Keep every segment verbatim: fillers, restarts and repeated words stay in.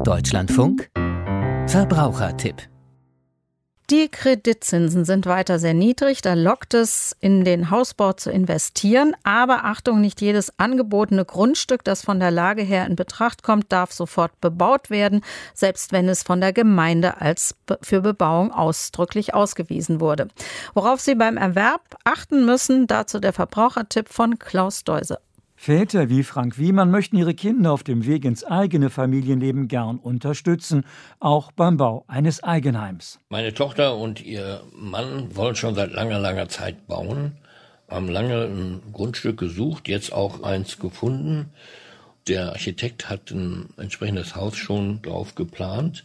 Deutschlandfunk Verbrauchertipp. Die Kreditzinsen sind weiter sehr niedrig, da lockt es, in den Hausbau zu investieren. Aber Achtung, nicht jedes angebotene Grundstück, das von der Lage her in Betracht kommt, darf sofort bebaut werden, selbst wenn es von der Gemeinde als für Bebauung ausdrücklich ausgewiesen wurde. Worauf Sie beim Erwerb achten müssen, dazu der Verbrauchertipp von Klaus Deuse. Väter wie Frank Wiemann möchten ihre Kinder auf dem Weg ins eigene Familienleben gern unterstützen, auch beim Bau eines Eigenheims. Meine Tochter und ihr Mann wollen schon seit langer, langer Zeit bauen, haben lange ein Grundstück gesucht, jetzt auch eins gefunden. Der Architekt hat ein entsprechendes Haus schon drauf geplant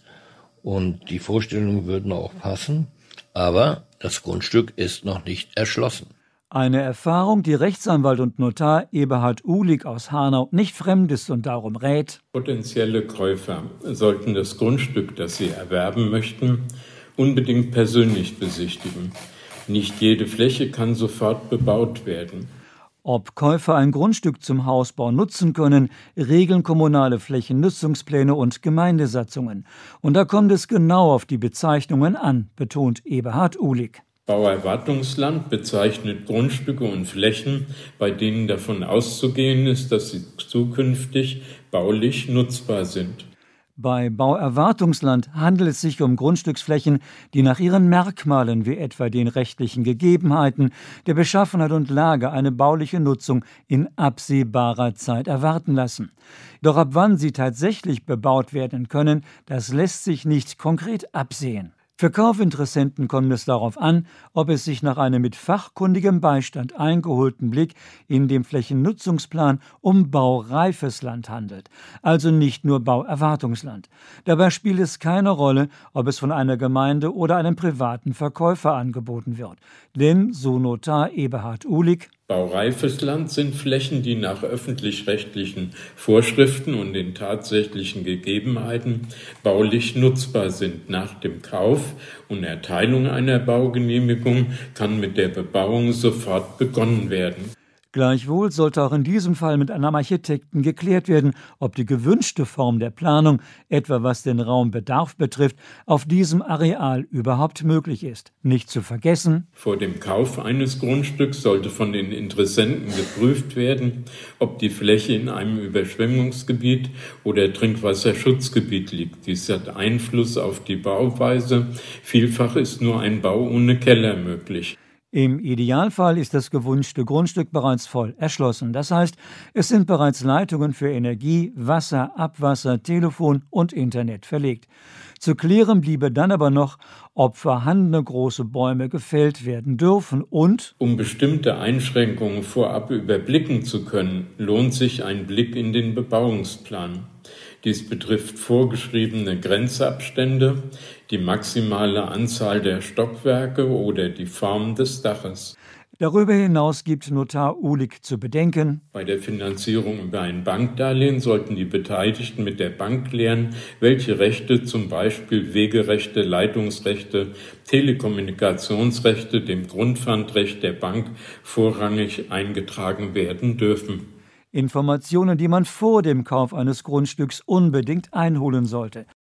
und die Vorstellungen würden auch passen, aber das Grundstück ist noch nicht erschlossen. Eine Erfahrung, die Rechtsanwalt und Notar Eberhard Uhlig aus Hanau nicht fremd ist und darum rät: Potenzielle Käufer sollten das Grundstück, das sie erwerben möchten, unbedingt persönlich besichtigen. Nicht jede Fläche kann sofort bebaut werden. Ob Käufer ein Grundstück zum Hausbau nutzen können, regeln kommunale Flächennutzungspläne und Gemeindesatzungen. Und da kommt es genau auf die Bezeichnungen an, betont Eberhard Uhlig. Bauerwartungsland bezeichnet Grundstücke und Flächen, bei denen davon auszugehen ist, dass sie zukünftig baulich nutzbar sind. Bei Bauerwartungsland handelt es sich um Grundstücksflächen, die nach ihren Merkmalen wie etwa den rechtlichen Gegebenheiten, der Beschaffenheit und Lage eine bauliche Nutzung in absehbarer Zeit erwarten lassen. Doch ab wann sie tatsächlich bebaut werden können, das lässt sich nicht konkret absehen. Für Kaufinteressenten kommt es darauf an, ob es sich nach einem mit fachkundigem Beistand eingeholten Blick in dem Flächennutzungsplan um baureifes Land handelt, also nicht nur Bauerwartungsland. Dabei spielt es keine Rolle, ob es von einer Gemeinde oder einem privaten Verkäufer angeboten wird. Denn, so Notar Eberhard Uhlig, baureifes Land sind Flächen, die nach öffentlich-rechtlichen Vorschriften und den tatsächlichen Gegebenheiten baulich nutzbar sind. Nach dem Kauf und Erteilung einer Baugenehmigung kann mit der Bebauung sofort begonnen werden. Gleichwohl sollte auch in diesem Fall mit einem Architekten geklärt werden, ob die gewünschte Form der Planung, etwa was den Raumbedarf betrifft, auf diesem Areal überhaupt möglich ist. Nicht zu vergessen: Vor dem Kauf eines Grundstücks sollte von den Interessenten geprüft werden, ob die Fläche in einem Überschwemmungsgebiet oder Trinkwasserschutzgebiet liegt. Dies hat Einfluss auf die Bauweise. Vielfach ist nur ein Bau ohne Keller möglich. Im Idealfall ist das gewünschte Grundstück bereits voll erschlossen. Das heißt, es sind bereits Leitungen für Energie, Wasser, Abwasser, Telefon und Internet verlegt. Zu klären bliebe dann aber noch, ob vorhandene große Bäume gefällt werden dürfen und: Um bestimmte Einschränkungen vorab überblicken zu können, lohnt sich ein Blick in den Bebauungsplan. Dies betrifft vorgeschriebene Grenzabstände, die maximale Anzahl der Stockwerke oder die Form des Daches. Darüber hinaus gibt Notar Uhlig zu bedenken: Bei der Finanzierung über ein Bankdarlehen sollten die Beteiligten mit der Bank klären, welche Rechte, zum Beispiel Wegerechte, Leitungsrechte, Telekommunikationsrechte, dem Grundpfandrecht der Bank vorrangig eingetragen werden dürfen. Informationen, die man vor dem Kauf eines Grundstücks unbedingt einholen sollte.